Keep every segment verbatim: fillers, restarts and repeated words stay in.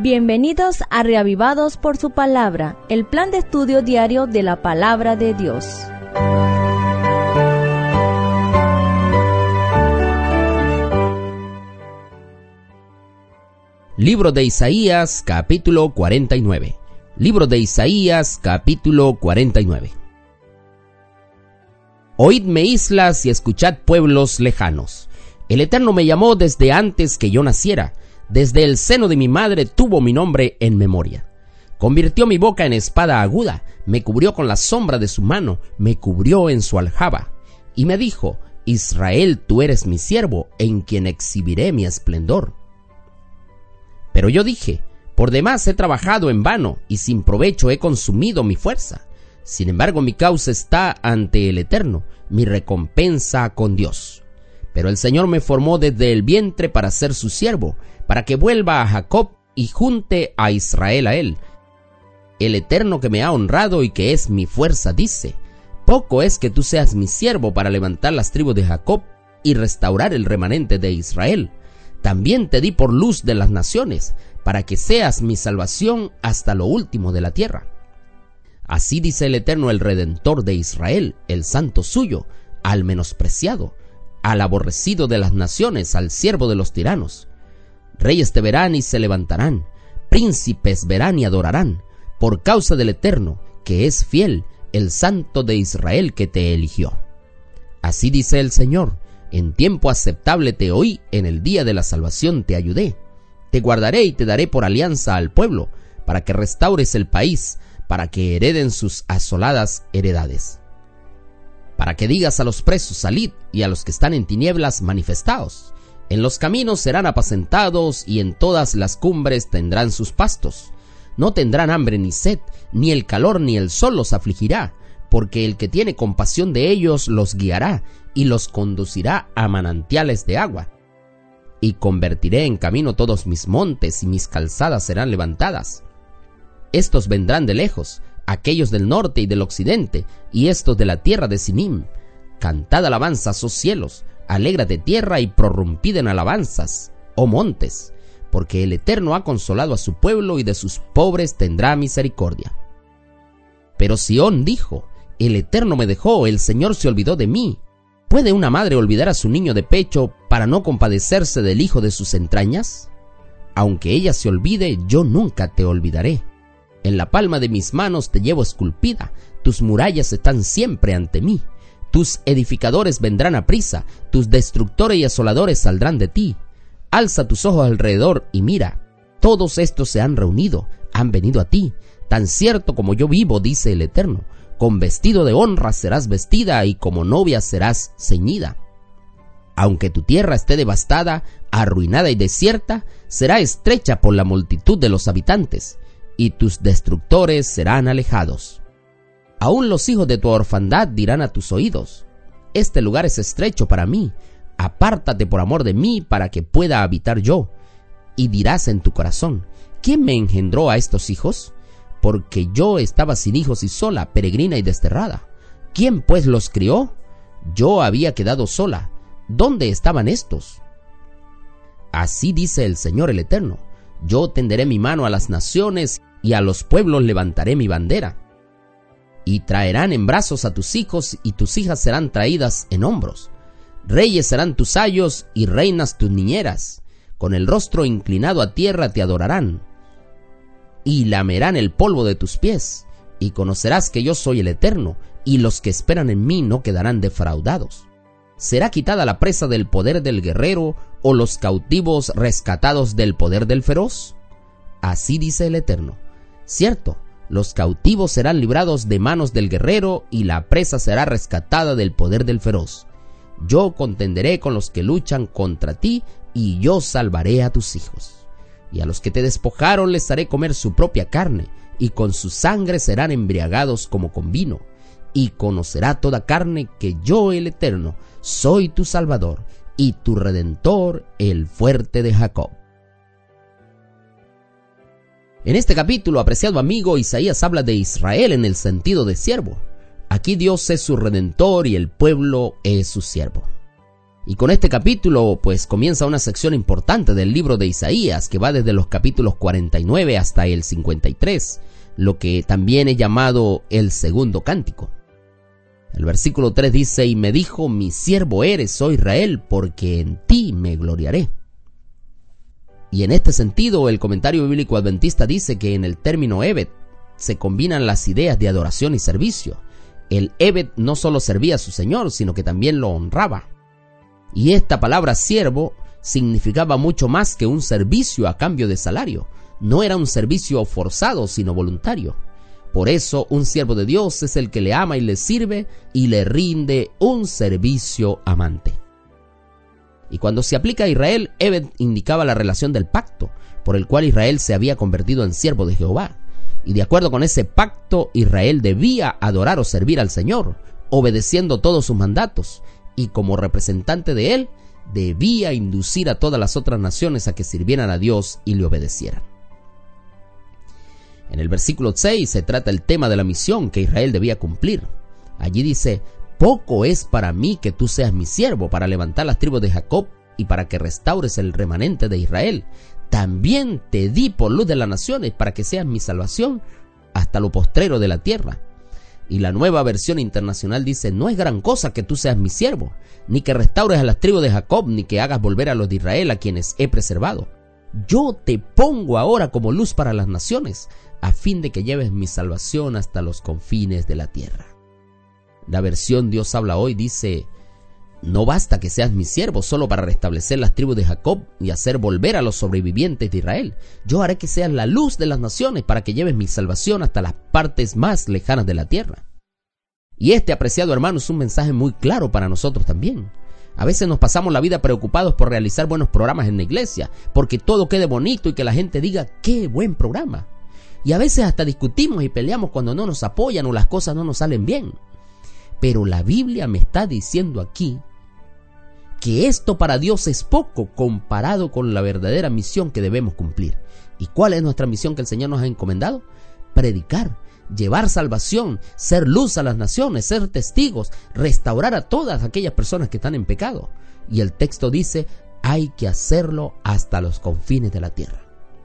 Bienvenidos a Reavivados por su Palabra, el plan de estudio diario de la Palabra de Dios. Libro de Isaías, capítulo cuarenta y nueve. Libro de Isaías, capítulo cuarenta y nueve. Oídme, islas, y escuchad, pueblos lejanos. El Eterno me llamó desde antes que yo naciera. Desde el seno de mi madre tuvo mi nombre en memoria. Convirtió mi boca en espada aguda, me cubrió con la sombra de su mano, me cubrió en su aljaba. Y me dijo: Israel, tú eres mi siervo, en quien exhibiré mi esplendor. Pero yo dije: por demás he trabajado en vano, y sin provecho he consumido mi fuerza. Sin embargo, mi causa está ante el Eterno, mi recompensa con Dios. Pero el Señor me formó desde el vientre para ser su siervo, para que vuelva a Jacob y junte a Israel a él. El Eterno que me ha honrado y que es mi fuerza dice: poco es que tú seas mi siervo para levantar las tribus de Jacob y restaurar el remanente de Israel. También te di por luz de las naciones, para que seas mi salvación hasta lo último de la tierra. Así dice el Eterno, el Redentor de Israel, el santo suyo, al menospreciado, al aborrecido de las naciones, al siervo de los tiranos. Reyes te verán y se levantarán, príncipes verán y adorarán, por causa del Eterno, que es fiel, el Santo de Israel que te eligió. Así dice el Señor: en tiempo aceptable te oí, en el día de la salvación te ayudé. Te guardaré y te daré por alianza al pueblo, para que restaures el país, para que hereden sus asoladas heredades. Para que digas a los presos: salid, y a los que están en tinieblas: manifestaos. En los caminos serán apacentados, y en todas las cumbres tendrán sus pastos. No tendrán hambre ni sed, ni el calor ni el sol los afligirá, porque el que tiene compasión de ellos los guiará, y los conducirá a manantiales de agua. Y convertiré en camino todos mis montes, y mis calzadas serán levantadas. Estos vendrán de lejos, aquellos del norte y del occidente, y estos de la tierra de Sinim. Cantad alabanzas, oh cielos, alégrate tierra, y prorrumpid en alabanzas, oh montes, porque el Eterno ha consolado a su pueblo, y de sus pobres tendrá misericordia. Pero Sión dijo: el Eterno me dejó, el Señor se olvidó de mí. ¿Puede una madre olvidar a su niño de pecho para no compadecerse del hijo de sus entrañas? Aunque ella se olvide, yo nunca te olvidaré. En la palma de mis manos te llevo esculpida, tus murallas están siempre ante mí. Tus edificadores vendrán a prisa, tus destructores y asoladores saldrán de ti. Alza tus ojos alrededor y mira, todos estos se han reunido, han venido a ti. Tan cierto como yo vivo, dice el Eterno, con vestido de honra serás vestida, y como novia serás ceñida. Aunque tu tierra esté devastada, arruinada y desierta, será estrecha por la multitud de los habitantes, y tus destructores serán alejados. Aún los hijos de tu orfandad dirán a tus oídos: este lugar es estrecho para mí, apártate por amor de mí para que pueda habitar yo. Y dirás en tu corazón: ¿quién me engendró a estos hijos? Porque yo estaba sin hijos y sola, peregrina y desterrada. ¿Quién pues los crió? Yo había quedado sola. ¿Dónde estaban estos? Así dice el Señor el Eterno: yo tenderé mi mano a las naciones, y a los pueblos levantaré mi bandera. Y traerán en brazos a tus hijos, y tus hijas serán traídas en hombros. Reyes serán tus ayos, y reinas tus niñeras. Con el rostro inclinado a tierra te adorarán, y lamerán el polvo de tus pies. Y conocerás que yo soy el Eterno, y los que esperan en mí no quedarán defraudados. ¿Será quitada la presa del poder del guerrero, o los cautivos rescatados del poder del feroz? Así dice el Eterno: cierto, los cautivos serán librados de manos del guerrero, y la presa será rescatada del poder del feroz. Yo contenderé con los que luchan contra ti, y yo salvaré a tus hijos. Y a los que te despojaron les haré comer su propia carne, y con su sangre serán embriagados como con vino. Y conocerá toda carne que yo, el Eterno, soy tu Salvador, y tu Redentor, el fuerte de Jacob. En este capítulo, apreciado amigo, Isaías habla de Israel en el sentido de siervo. Aquí Dios es su Redentor y el pueblo es su siervo. Y con este capítulo pues comienza una sección importante del libro de Isaías, que va desde los capítulos cuarenta y nueve hasta el cincuenta y tres, lo que también es llamado el segundo cántico. El versículo tres dice: y me dijo, mi siervo eres, oh Israel, porque en ti me gloriaré. Y en este sentido, el comentario bíblico adventista dice que en el término Eved se combinan las ideas de adoración y servicio. El Eved no solo servía a su señor, sino que también lo honraba. Y esta palabra siervo significaba mucho más que un servicio a cambio de salario. No era un servicio forzado, sino voluntario. Por eso, un siervo de Dios es el que le ama y le sirve y le rinde un servicio amante. Y cuando se aplica a Israel, Eved indicaba la relación del pacto, por el cual Israel se había convertido en siervo de Jehová. Y de acuerdo con ese pacto, Israel debía adorar o servir al Señor, obedeciendo todos sus mandatos, y como representante de él, debía inducir a todas las otras naciones a que sirvieran a Dios y le obedecieran. En el versículo seis se trata el tema de la misión que Israel debía cumplir. Allí dice: poco es para mí que tú seas mi siervo para levantar las tribus de Jacob y para que restaures el remanente de Israel. También te di por luz de las naciones para que seas mi salvación hasta lo postrero de la tierra. Y la Nueva Versión Internacional dice: no es gran cosa que tú seas mi siervo, ni que restaures a las tribus de Jacob, ni que hagas volver a los de Israel, a quienes he preservado. Yo te pongo ahora como luz para las naciones, a fin de que lleves mi salvación hasta los confines de la tierra. La versión Dios habla hoy dice: no basta que seas mi siervo solo para restablecer las tribus de Jacob y hacer volver a los sobrevivientes de Israel. Yo haré que seas la luz de las naciones para que lleves mi salvación hasta las partes más lejanas de la tierra. Y este, apreciado hermano, es un mensaje muy claro para nosotros también. A veces nos pasamos la vida preocupados por realizar buenos programas en la iglesia, porque todo quede bonito y que la gente diga: ¡qué buen programa! Y a veces hasta discutimos y peleamos cuando no nos apoyan o las cosas no nos salen bien. Pero la Biblia me está diciendo aquí que esto para Dios es poco comparado con la verdadera misión que debemos cumplir. ¿Y cuál es nuestra misión que el Señor nos ha encomendado? Predicar, llevar salvación, ser luz a las naciones, ser testigos, restaurar a todas aquellas personas que están en pecado. Y el texto dice: hay que hacerlo hasta los confines de la tierra.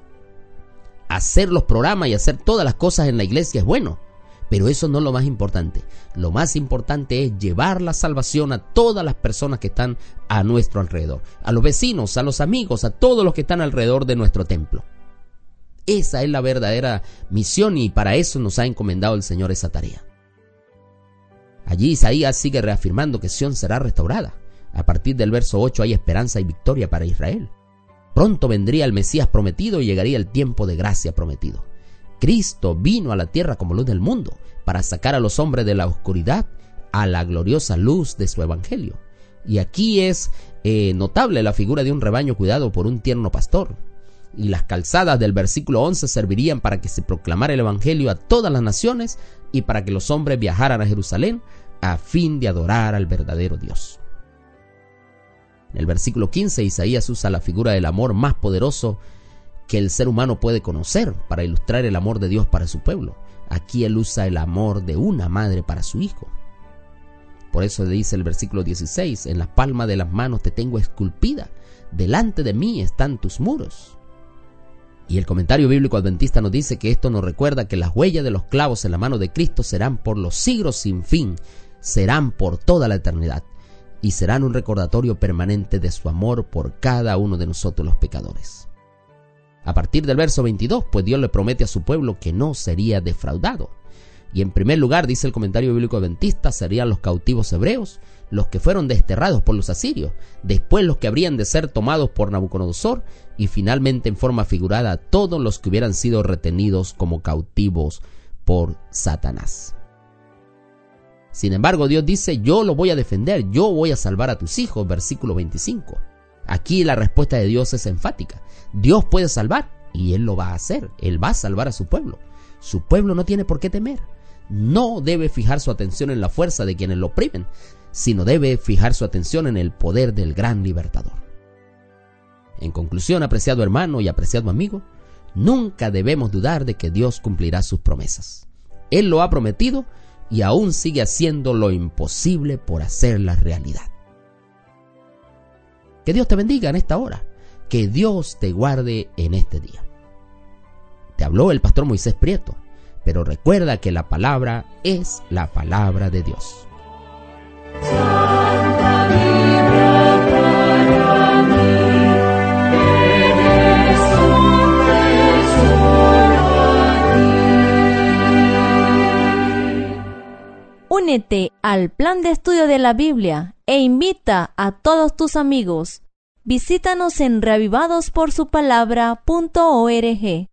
Hacer los programas y hacer todas las cosas en la iglesia es bueno, pero eso no es lo más importante. Lo más importante es llevar la salvación a todas las personas que están a nuestro alrededor, a los vecinos, a los amigos, a todos los que están alrededor de nuestro templo. Esa es la verdadera misión y para eso nos ha encomendado el Señor esa tarea. Allí Isaías sigue reafirmando que Sión será restaurada. A partir del verso ocho hay esperanza y victoria para Israel. Pronto vendría el Mesías prometido y llegaría el tiempo de gracia prometido. Cristo vino a la tierra como luz del mundo para sacar a los hombres de la oscuridad a la gloriosa luz de su evangelio. Y aquí es eh, notable la figura de un rebaño cuidado por un tierno pastor. Y las calzadas del versículo once servirían para que se proclamara el evangelio a todas las naciones y para que los hombres viajaran a Jerusalén a fin de adorar al verdadero Dios. En el versículo quince, Isaías usa la figura del amor más poderoso que el ser humano puede conocer para ilustrar el amor de Dios para su pueblo. Aquí él usa el amor de una madre para su hijo. Por eso le dice el versículo dieciséis: en la palma de las manos te tengo esculpida, delante de mí están tus muros. Y el comentario bíblico adventista nos dice que esto nos recuerda que las huellas de los clavos en la mano de Cristo serán por los siglos sin fin, serán por toda la eternidad, y serán un recordatorio permanente de su amor por cada uno de nosotros los pecadores. A partir del verso veintidós, pues Dios le promete a su pueblo que no sería defraudado. Y en primer lugar, dice el comentario bíblico adventista, serían los cautivos hebreos, los que fueron desterrados por los asirios, después los que habrían de ser tomados por Nabucodonosor, y finalmente en forma figurada todos los que hubieran sido retenidos como cautivos por Satanás. Sin embargo, Dios dice: yo lo voy a defender, yo voy a salvar a tus hijos, versículo veinticinco. Aquí la respuesta de Dios es enfática. Dios puede salvar y Él lo va a hacer. Él va a salvar a su pueblo. Su pueblo no tiene por qué temer. No debe fijar su atención en la fuerza de quienes lo oprimen, sino debe fijar su atención en el poder del gran libertador. En conclusión, apreciado hermano y apreciado amigo, nunca debemos dudar de que Dios cumplirá sus promesas. Él lo ha prometido y aún sigue haciendo lo imposible por hacerla realidad. Que Dios te bendiga en esta hora. Que Dios te guarde en este día. Te habló el pastor Moisés Prieto, pero recuerda que la palabra es la palabra de Dios. Santa Biblia para mí, eres un tesoro aquí. Únete al plan de estudio de la Biblia e invita a todos tus amigos. Visítanos en reavivados por su palabra punto org.